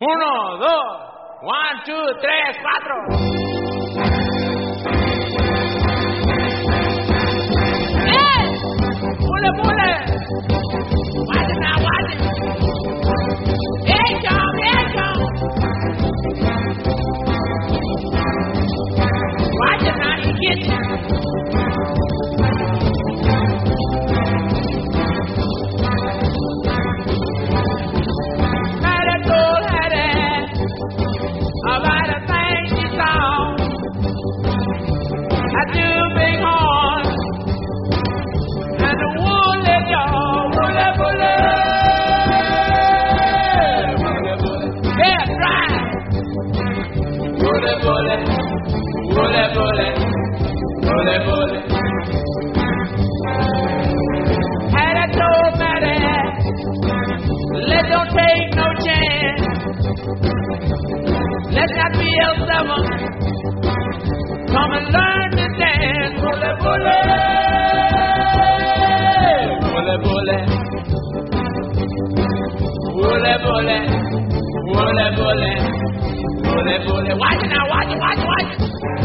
1, 2, 1, 2, 3, 4. Pule, pule. Watch it now, watch it. Here it comes, here it comes. Watch it now, he gets you. Come and learn to dance, bully, bully, bully, bully, bully, bully, bully, bully, bully, bully. Watch it now, watch it, watch it, watch it.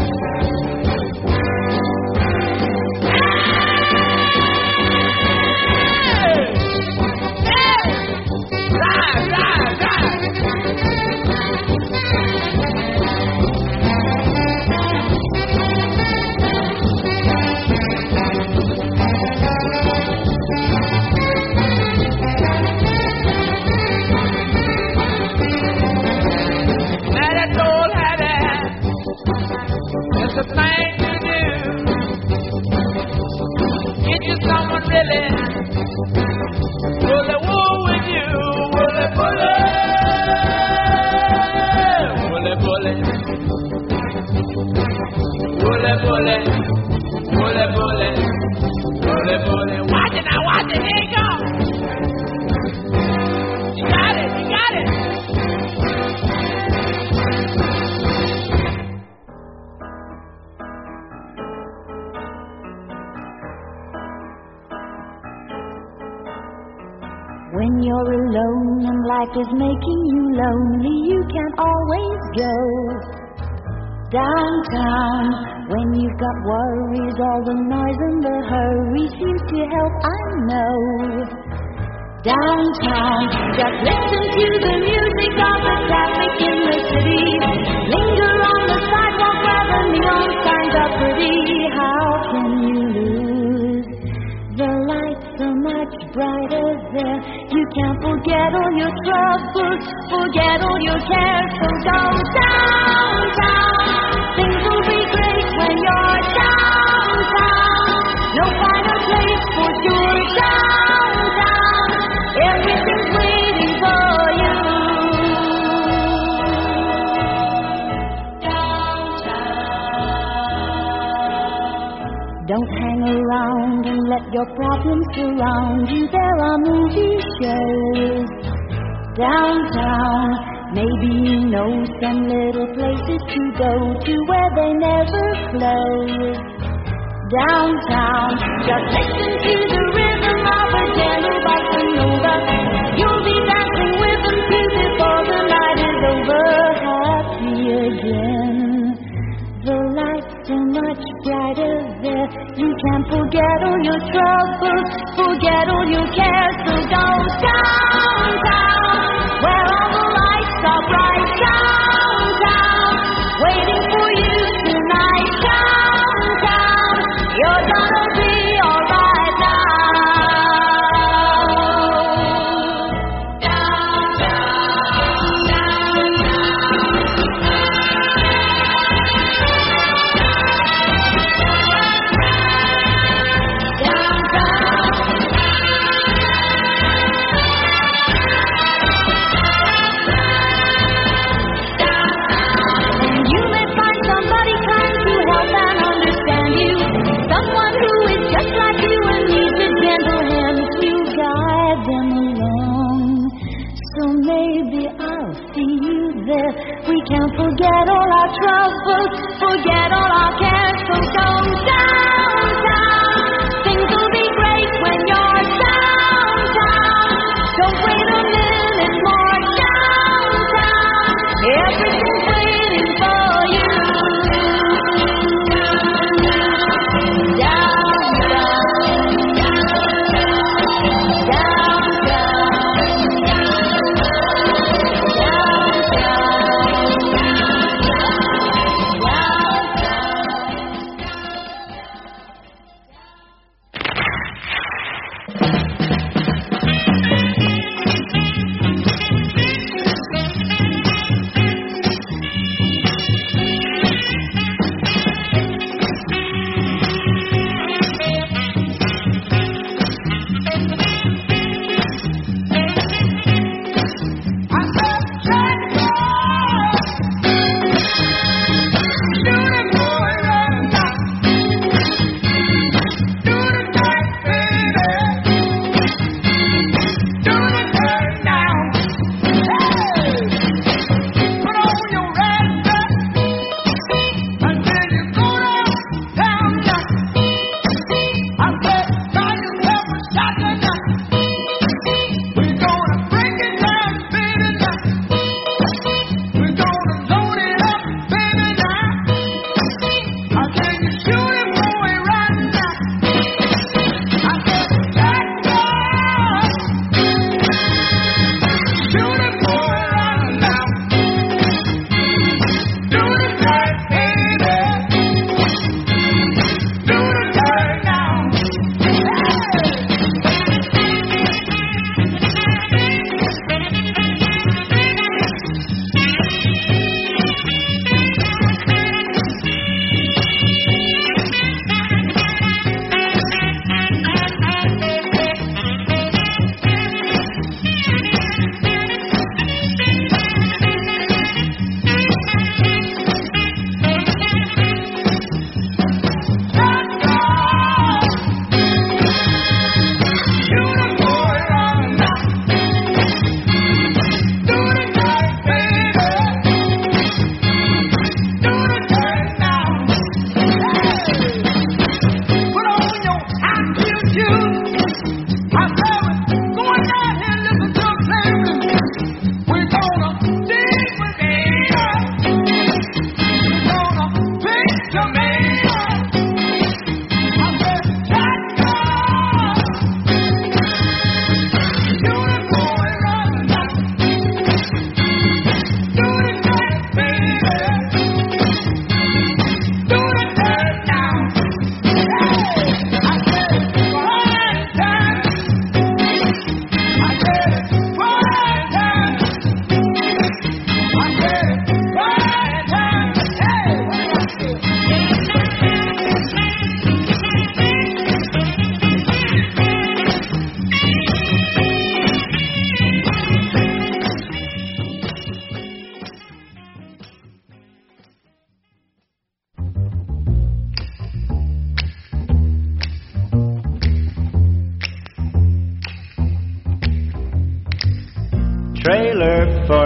When you're alone and life is making you lonely, you can always go downtown. When you've got worries, all the noise and the hurry seems to help, I know. Downtown, just listen to the music of the traffic in the city. Linger on the sidewalk where the neon signs are pretty. How can you lose? The lights are much brighter there. You can't forget all your troubles, forget all your cares. So go downtown. Things will be great when you're downtown. No finer place for sure. Downtown, everything's waiting for you. Downtown. Don't hang around and let your problems surround you. There are movie shows downtown. Maybe you know some little places to go to where they never close. Downtown, just listen to the rhythm of a gentle bossa nova. You'll be dancing with them too before the night is over. Happy again. The lights are much brighter there. You can't forget all your troubles, forget all your cares. So go downtown, where all the lights are bright. Downtown, waiting for you tonight. Downtown, you're gonna be alright now. We can't forget all our troubles, forget all our cares. So go downtown. Things will be great when you're downtown. Don't wait a minute more. Downtown,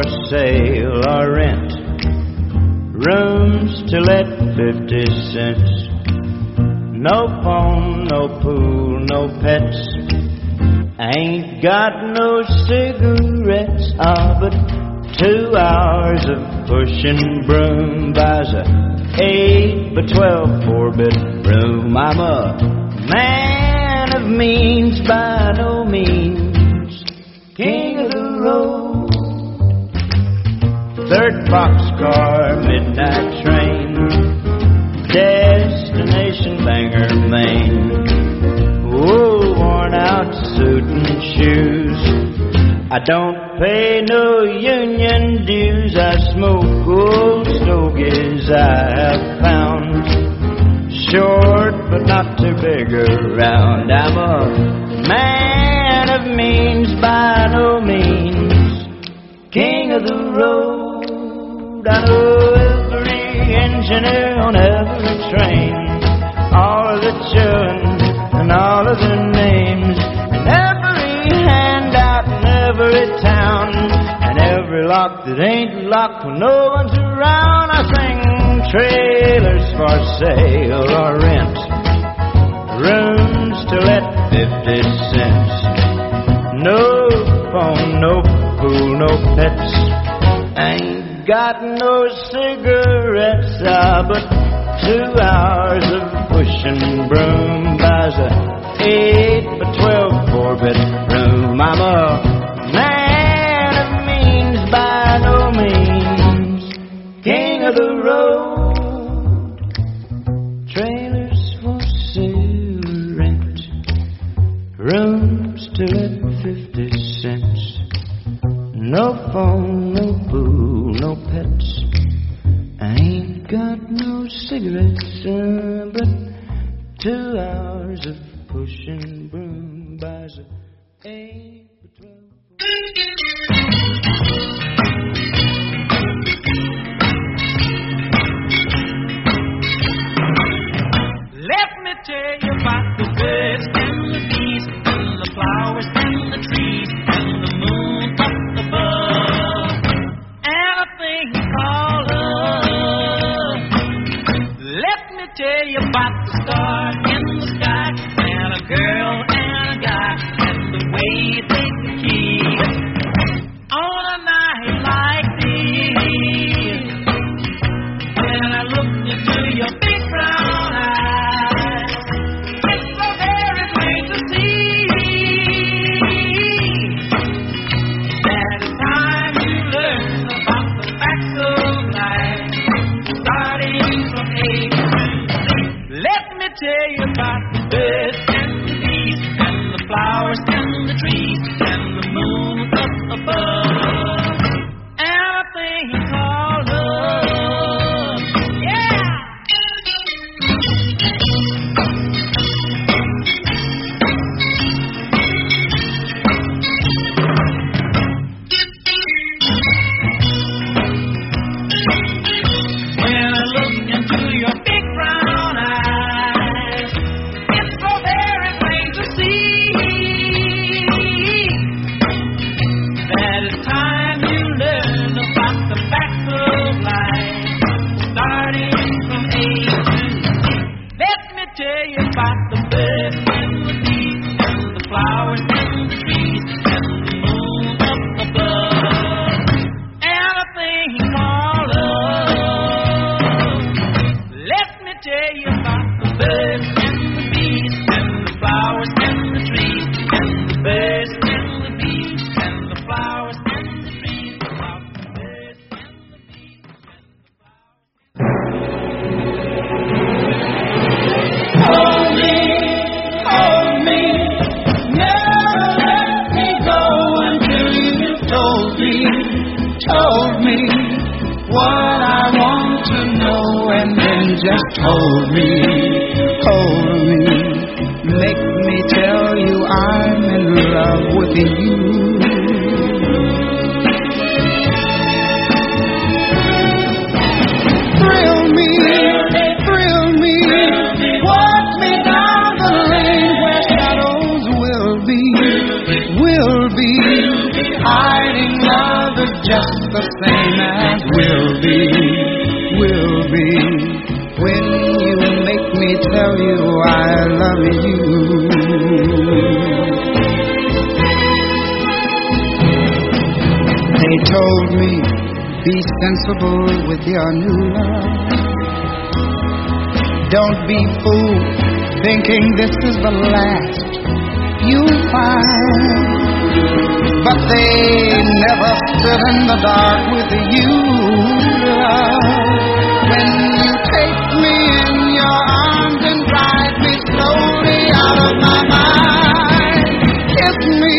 sale or rent. Rooms to let 50 cents. No phone, no pool, no pets. Ain't got no cigarettes. But 2 hours of pushing broom buys a 8 by 12 4-bedroom. I'm a man of means by no means, king of the road. 3rd boxcar, midnight train, destination Bangor, Maine. Oh, worn out suit and shoes. I don't pay no union dues. I smoke old stogies I have found. Short but not too big around. I'm a man of means by no means, king of the road. I know every engineer on every train, all of the children and all of their names, and every handout in every town, and every lock that ain't locked when no one's around. I sing trailers for sale or rent, rooms to let 50 cents. No phone, no pool, no pets. Ain't got no cigarettes, but 2 hours of pushing broom buys a 8 by 12 4-bedroom. I'm a man of means by no means, king of the road. Trailers for sale or rent, rooms to let 50 cents. No phone, no pool, no pets. I ain't got no cigarettes, but 2 hours of pushing broom buys a 8 by 12. Let me tell you about the birds and the bees and the flowers and the trees and the moon up above and a thing called love. Let me tell you about the stars in the sky and a girl and a guy and the way they can kiss on a night like this. When I look into your big brown eyes, it's so very plain to see that it's time you learn about the facts of life, starting from A to Z. Let me tell you about the birds and the bees and the flowers and the trees and the moon up above and a thing called love. Yeah! When I look into your big brown eyes, it's so very plain to see that it's time you learn about the facts of life, starting from A to Z. Let me tell you about the birds and the bees and the flowers and the trees and the moon up above and a thing called love. Let me tell you about the birds and the bees and the flowers and the trees and the birds and the bees and the flowers and the trees, about the birds and the bees and the flowers. Hold me, never let me go until you told me what I want to know, and then just hold me, make me tell you I'm in love with you. Thrill me, walk me down the lane where shadows will be, hiding love at just the same as will be. When you make me tell you I love you. They told me, be sensible with your new love. Don't be fooled, thinking this is the last you'll find. But they never stood in the dark with you, love. When you take me in your arms and drive me slowly out of my mind, kiss me,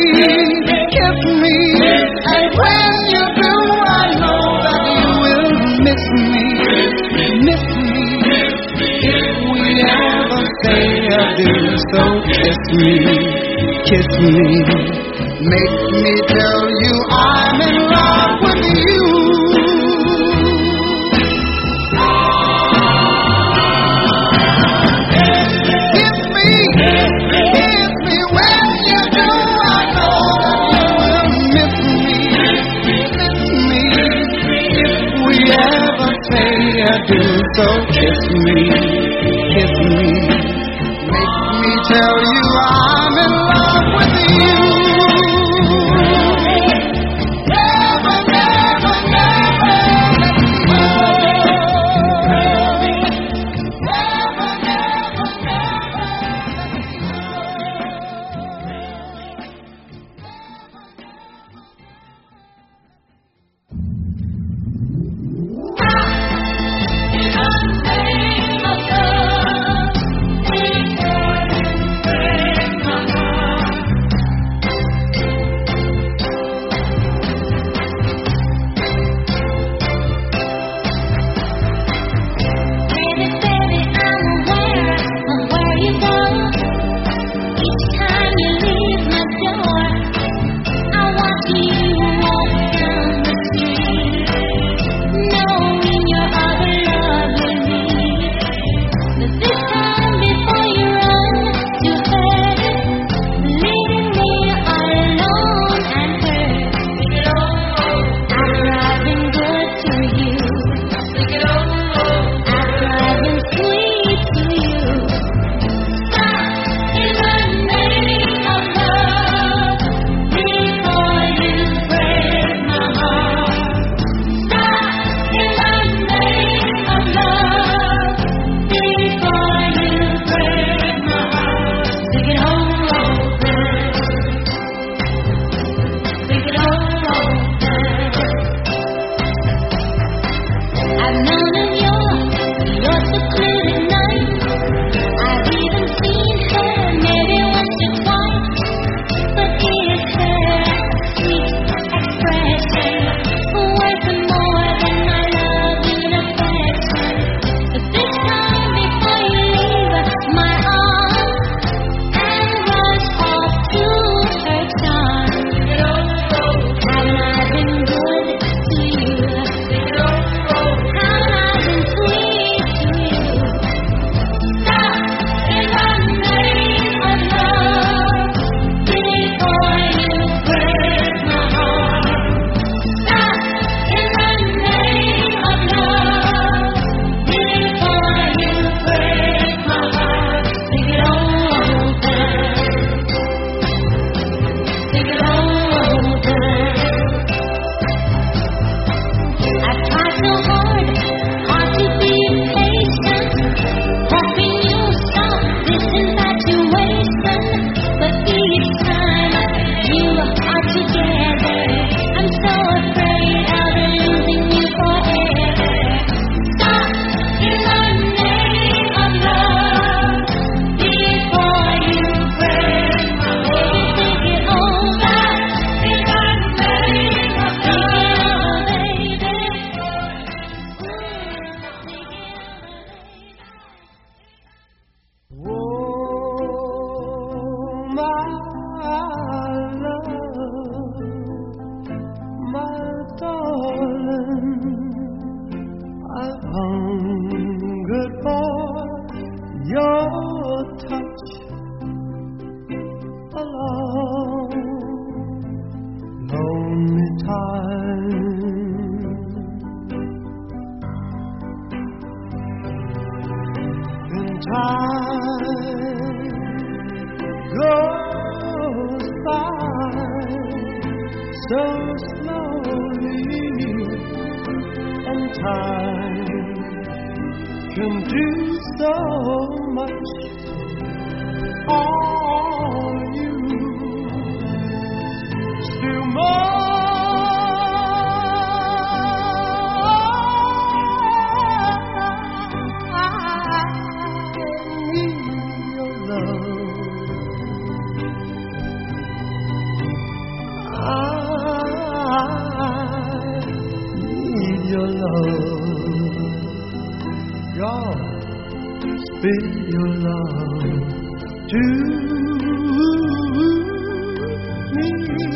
and when you do, I know that you will miss me. If we ever say adieu, so kiss me, make me tell you I'm in love with you. Kiss me when you do, I know that you will miss me. If we ever say adieu, so kiss me, make me tell you I'm in love with you. Never, never, never let me go. Never, never, never let me In the name of love, we break my heart. time goes by so slowly, and time can do so much on you. Still more spill your love to me.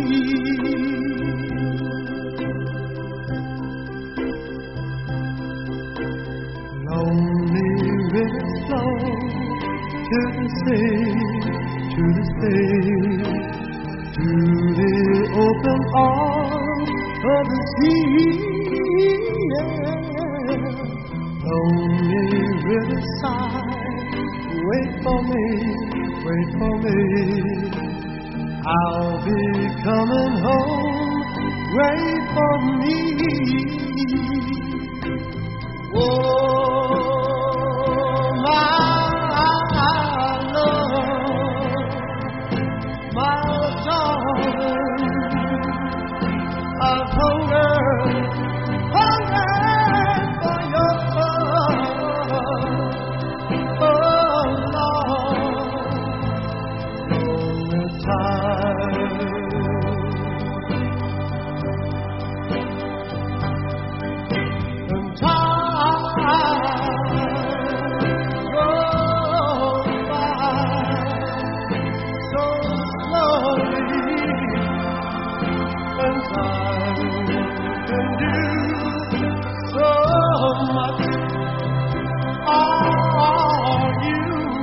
Lonely rivers flow to the sea, to the sea, to the open arms of the sea. Yeah. Lonely riverside, wait for me, wait for me. I'll be coming home, wait for me. Oh, my love, my darling, I've hungered for your love. Oh, Lord, the time and time goes by so slowly, and time can do so much on you.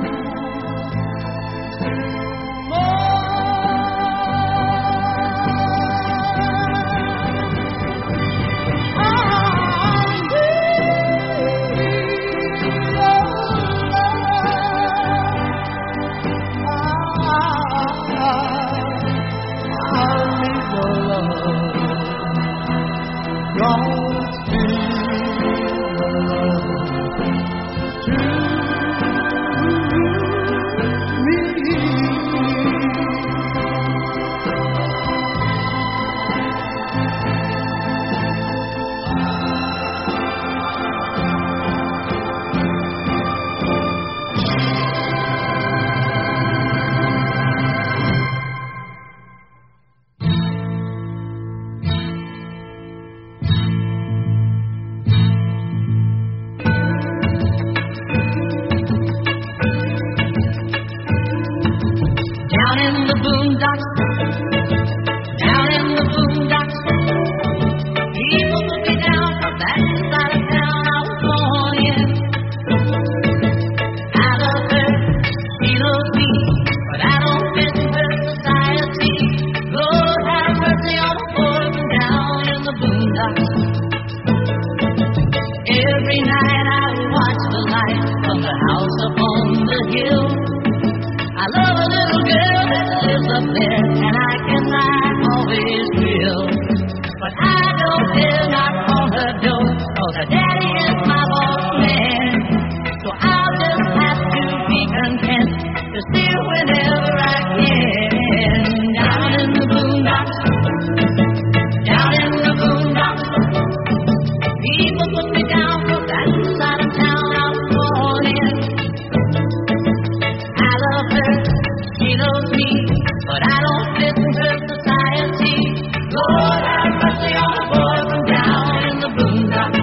Every night I watch the light from the house upon the hill. I love a little girl that lives up there, and I guess I always will. But I don't dare knock on her door, 'cause her daddy is my boss man. So I'll just have to be content to see her whenever I can. Down in the boondocks, down in the boondocks, people put me down from that side of town I was born in. I love her, she loves me, but I don't fit in her society. Lord have mercy on the boy from down in the boondocks.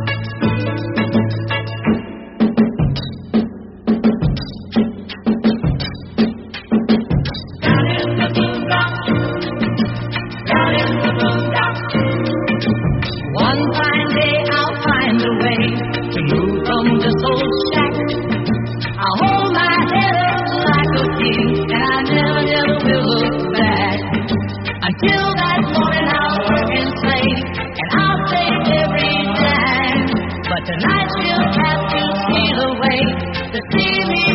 Down in the boondocks, down in the boondocks. One fine day I'll find a way to move from this old shack. I'll hold my head up like a king, and I never, never will look back. Until that morning I'll work and slave, and I'll save every dime. But tonight she'll have to steal away to see me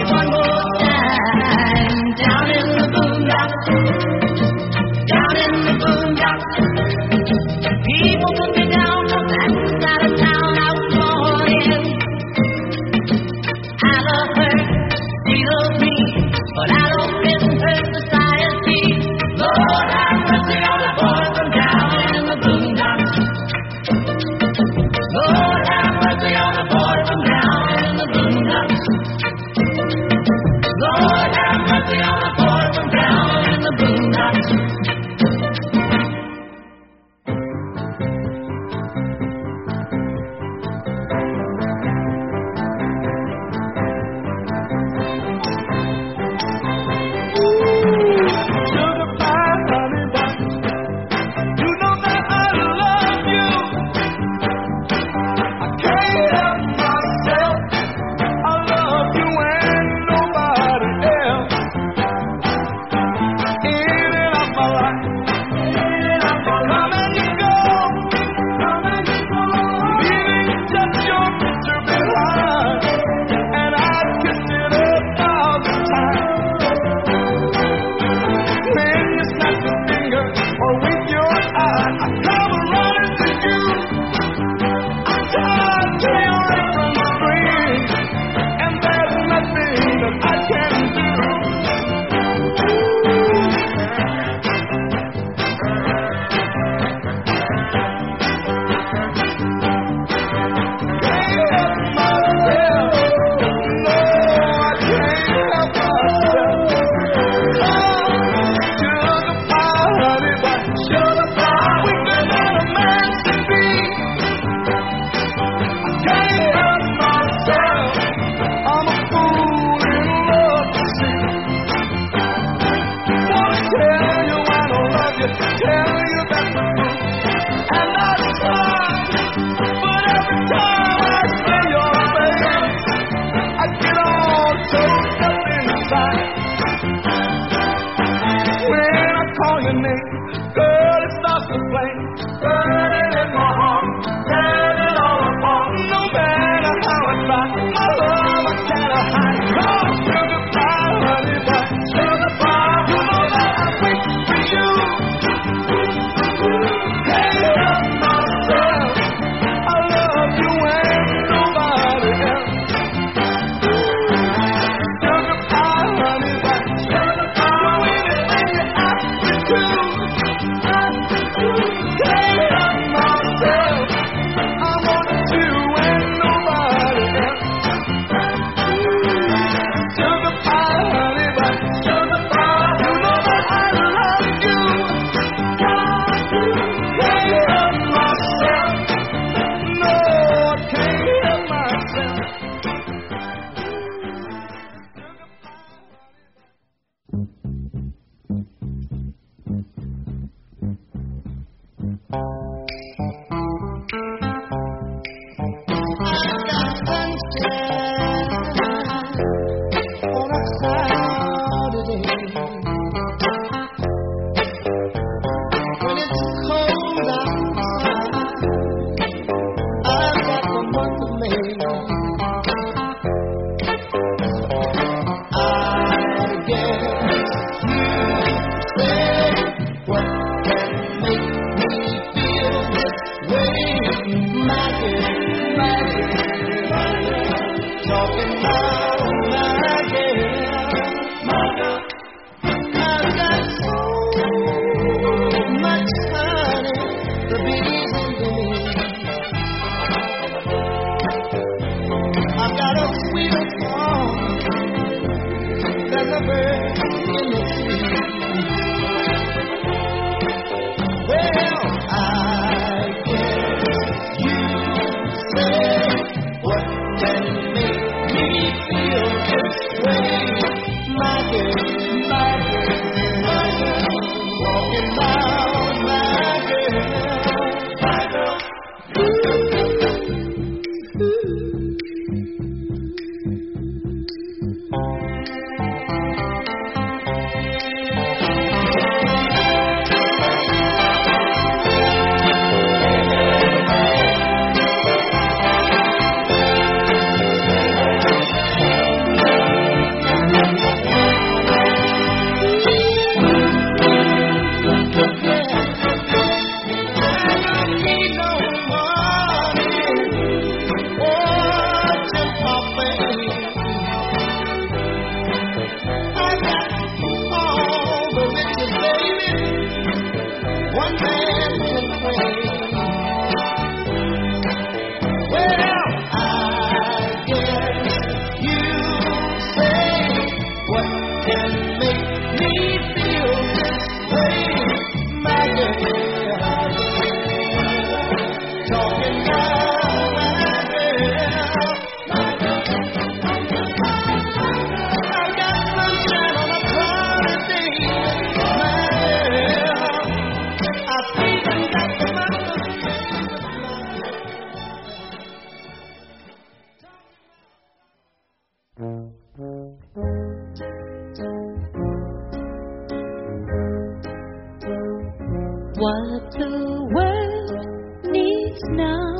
What the world needs now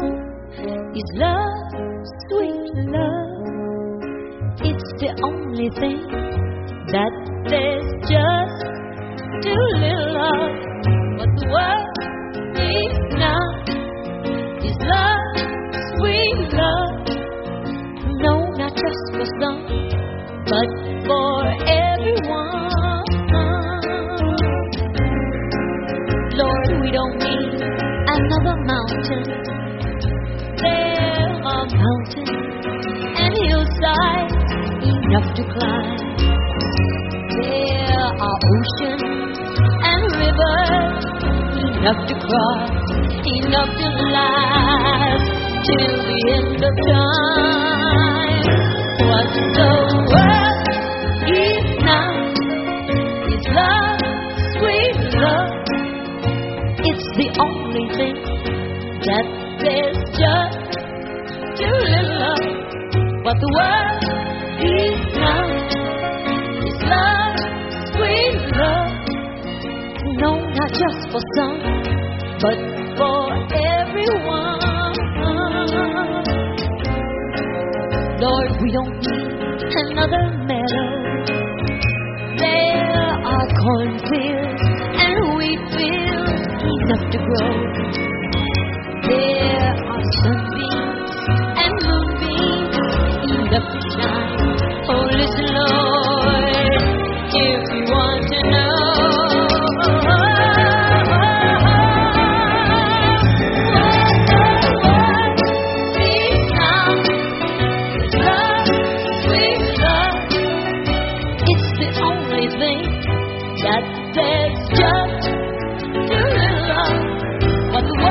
is love, sweet love. It's the only thing that there's just too little of. What the world needs now is love, sweet love. No, not just for some, but for everyone. Lord, we don't need another mountain. There are mountains and hillsides enough to climb. There are oceans and rivers enough to cross, enough to last till the end of time. What the world is now is love, sweet love. It's the only thing that there's just too little of. What the world is now is love, sweet love. No, not just for some, but for everyone. Lord, we don't need another meadow. There are cornfields and wheat fields enough to grow. There are sunbeams and moonbeams enough to shine. Oh, listen, Lord, if you want to know what the world needs now is love, sweet love. It's the only thing that there's just too little of. What the world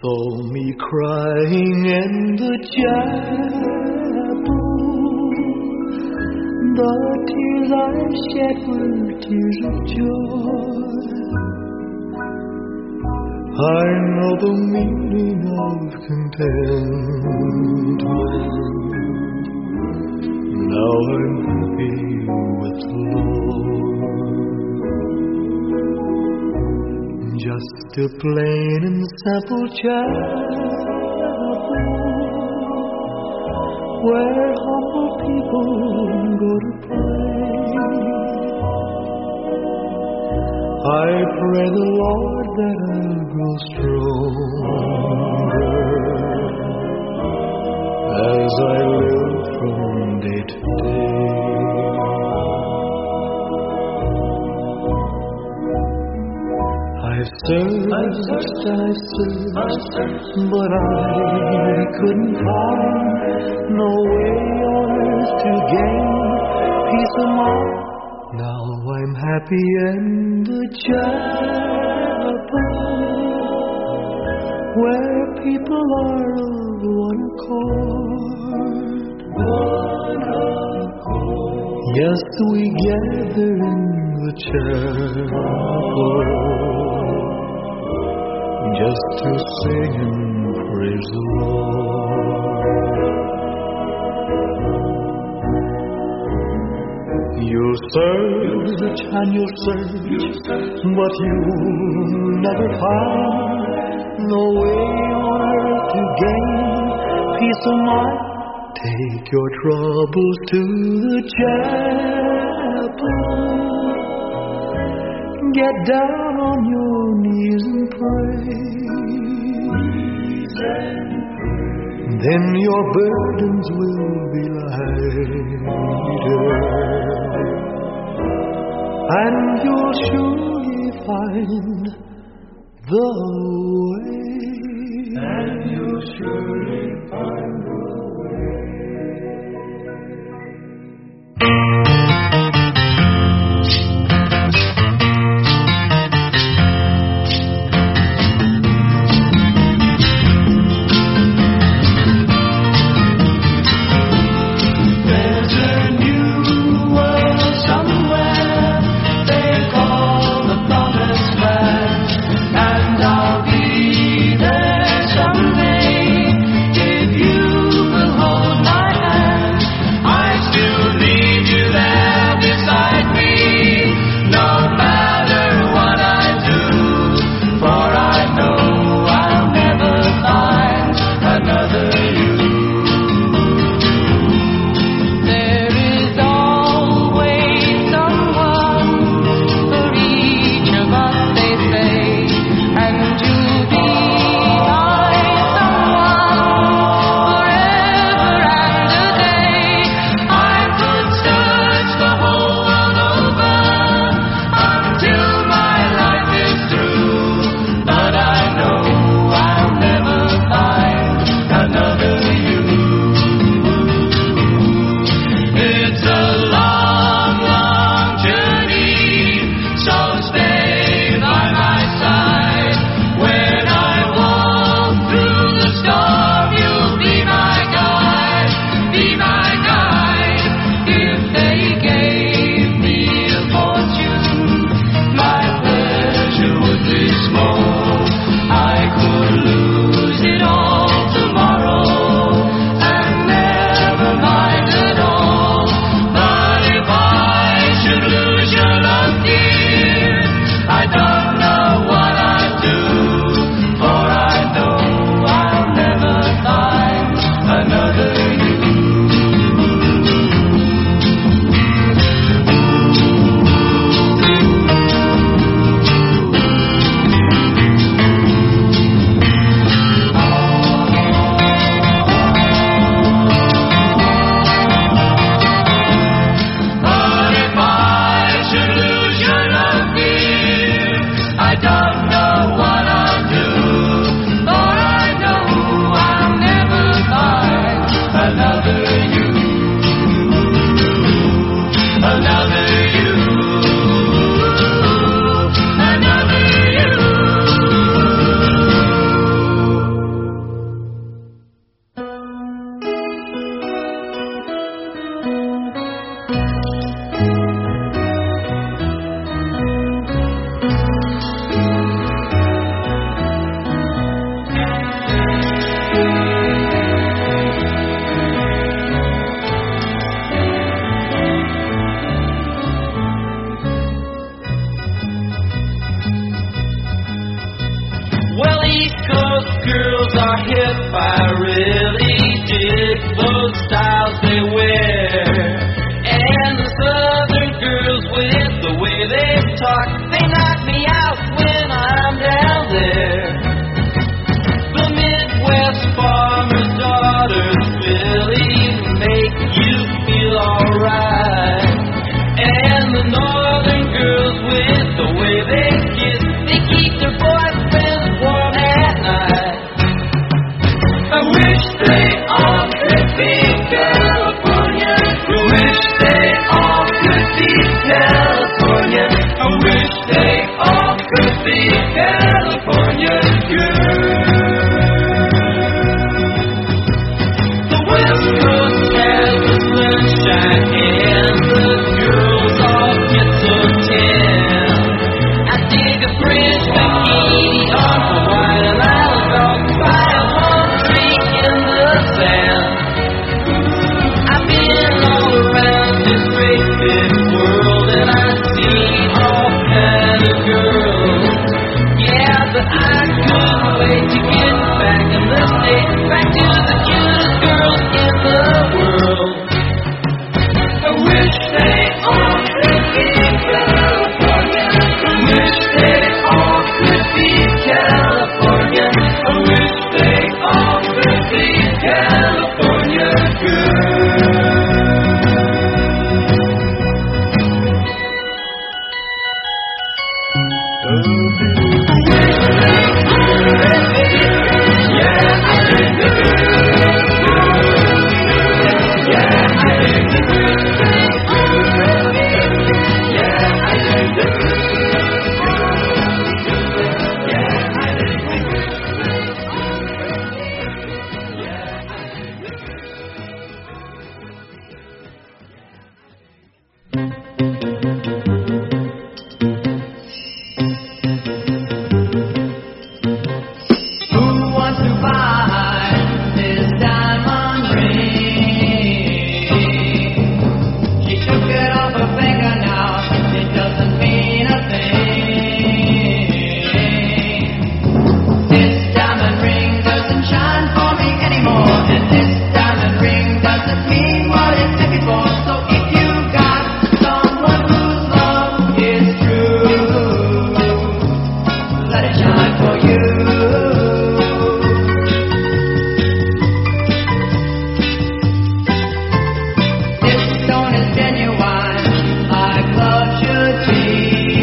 saw me crying in the chapel. The tears I shed were tears of joy. I know the meaning of contentment. Now I'm happy with the Lord. Just a plain and simple chapel where humble people go to pray. I pray the Lord that I'll grow stronger as I live from day to day. I've searched, but I couldn't find no way on earth to gain peace of mind. Now I'm happy in the chapel where people are of one accord. Yes, we gather in the chapel just to sing and praise the Lord. You'll search and you'll search, but you'll never find no way on earth to gain peace of mind. Take your troubles to the chapel. Get down on your knees and pray. Then your burdens will be lighter, and you'll surely find the way. And you'll surely find the way. Be girls are hip, I really dig those styles they wear. And the southern girls with the way they talk, they knock me out when I'm down there. The Midwest farmer's daughters really make you feel alright. And the northern girls with the way they kiss, they keep their boyfriends warm at night. I wish they all could be California. I wish they all could be California. I wish they all could be California girls. The West Coast has the sunshine and the girls all get so tan. I dig a French bikini on Hawaiian Island out by a palm tree in the sand. I've been all around this great big world and I've seen all kinds of girls. Yeah, but I couldn't wait to get back in the States, back to the cutest girls in the world. I wish they all could be California. I wish they all could be California. I wish they all could be California girls. Who wants to buy this diamond ring? She took it off her finger now, it doesn't mean a thing. This diamond ring doesn't shine for me anymore, and this diamond ring doesn't mean what it took it for. So if you got someone whose love is true, let it shine for you. This stone is genuine, like love should be.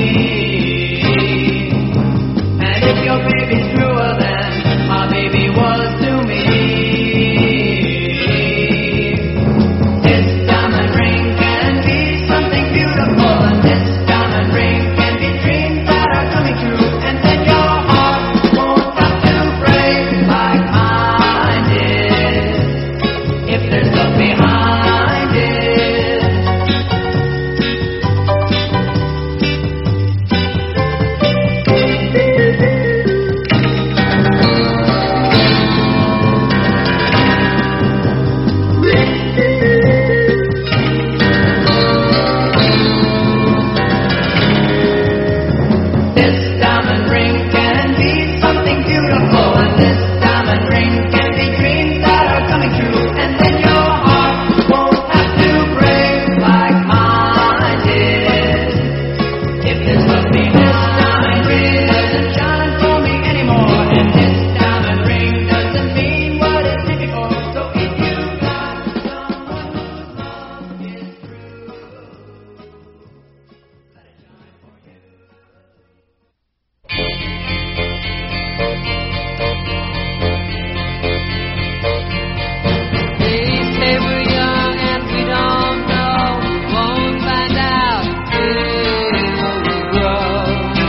And if your baby's truer than my baby was to me, this diamond ring can be something beautiful, and this diamond ring can be dreams that are coming true. And then your heart won't have to break like mine did, if there's love behind it. This diamond ring can be something beautiful, and this diamond ring can be dreams that are coming true. And then your heart won't have to break like mine did, if there's love behind. This diamond ring doesn't shine for me anymore, and this diamond ring doesn't mean what it did before. So if you got someone whose love is true, let it shine for you. They say we're young and we don't know. Won't find out till we grow.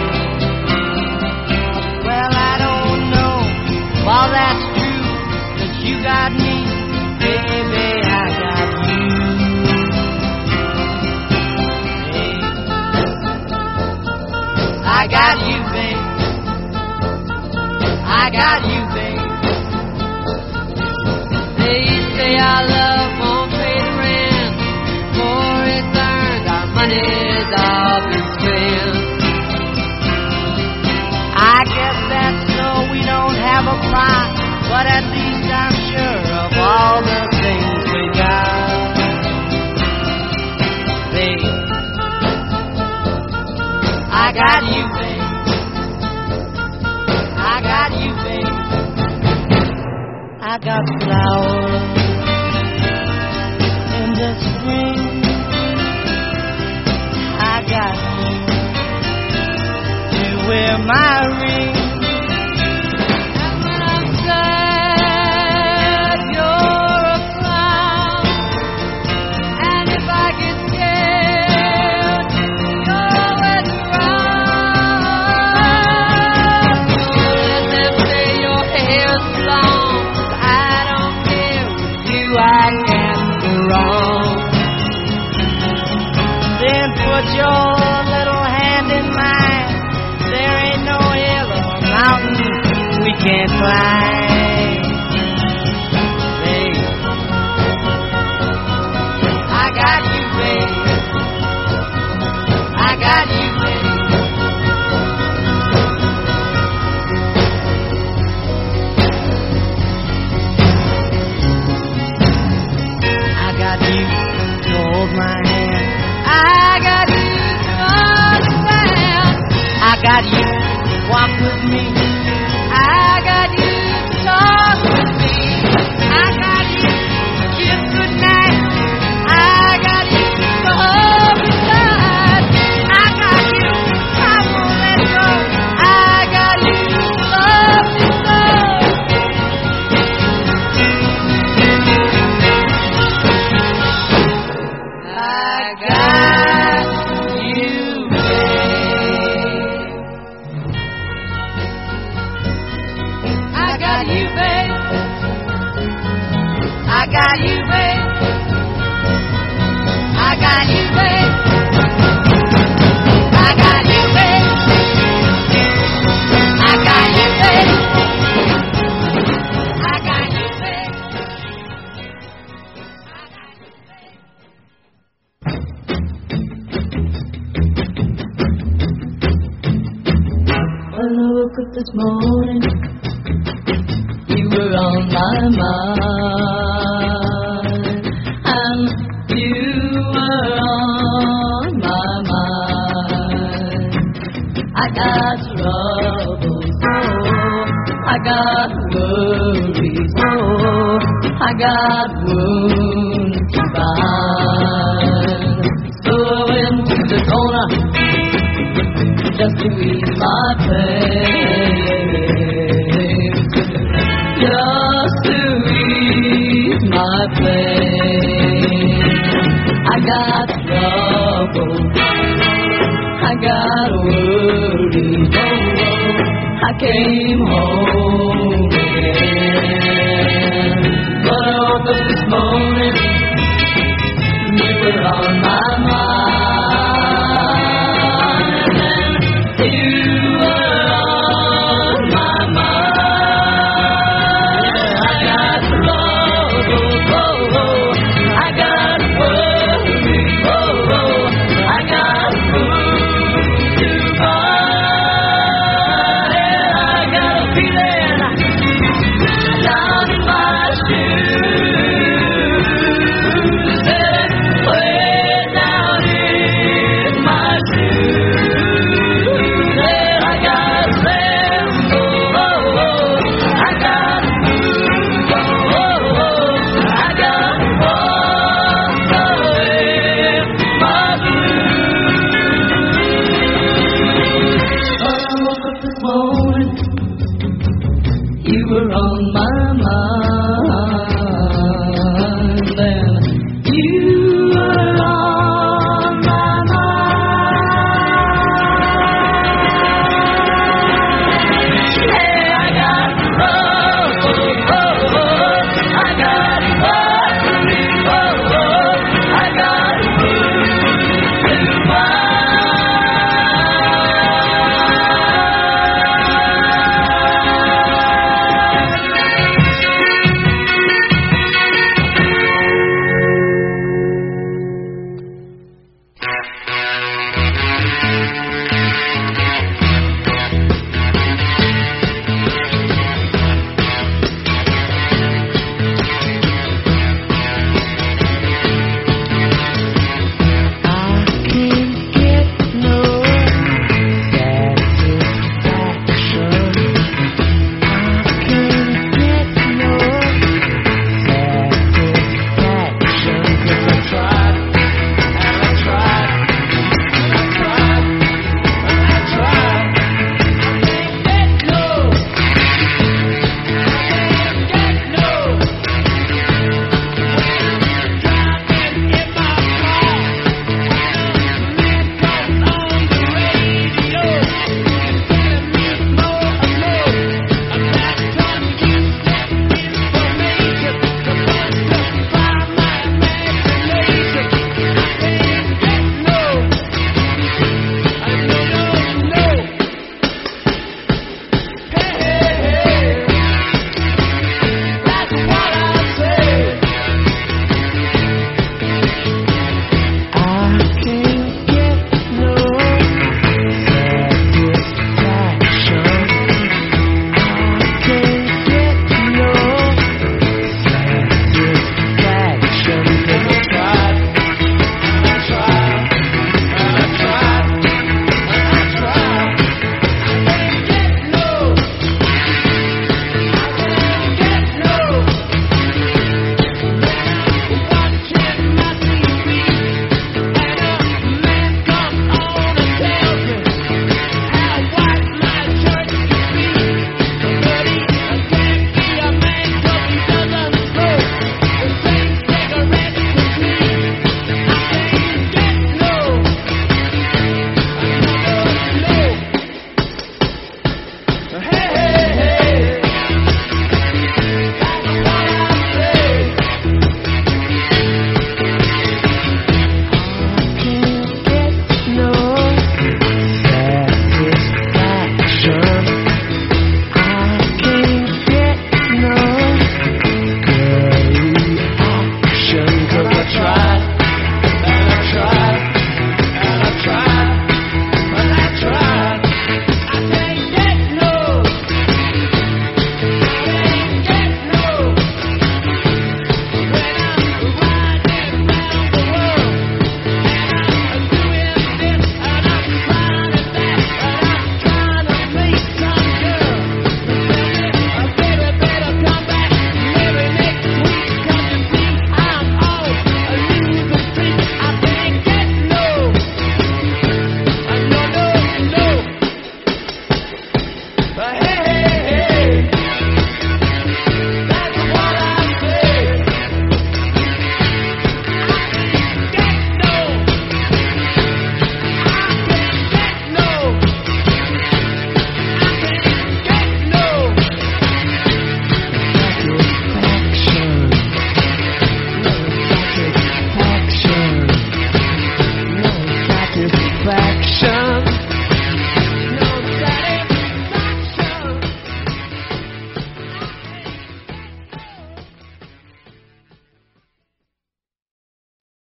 Well, I don't know if all that's true, 'cause you got me, baby, I got you. Hey. I got you, babe. I got you, babe. They say our love won't pay the rent, for it's earned, our money's all been spent. I guess that's so we don't have a price. but at least I'm sure of all the things we got. Babe, I got you, babe. I got you, babe. I got flowers in the spring. I got you to wear my ring. And when I'm sad, you're a clown. And if I get scared, you're always around. So let them say your hair's long. I don't care with you, I can't go wrong. Then put your little hand in mine. There ain't no hill or mountain we can't climb. Babe, I got you, babe. I got you, babe. I got you to hold my hand. I got you to understand. I got you to walk with me. I got you to talk with me. I got you to kiss goodnight. I got you to hold me tight. I got you, I won't let go. I got you to love me so. I got you, babe. I got you, babe. I got you, babe. I got you, babe. I got you, babe. I got you, babe. I got you, babe. When I woke up this morning, you were on my mind, and you were on my mind. I got troubles, oh, I got worries, oh, I got wounds to bind. So I went to the corner just to ease my pain, just to ease my pain. I got trouble, I got worries, oh, I came home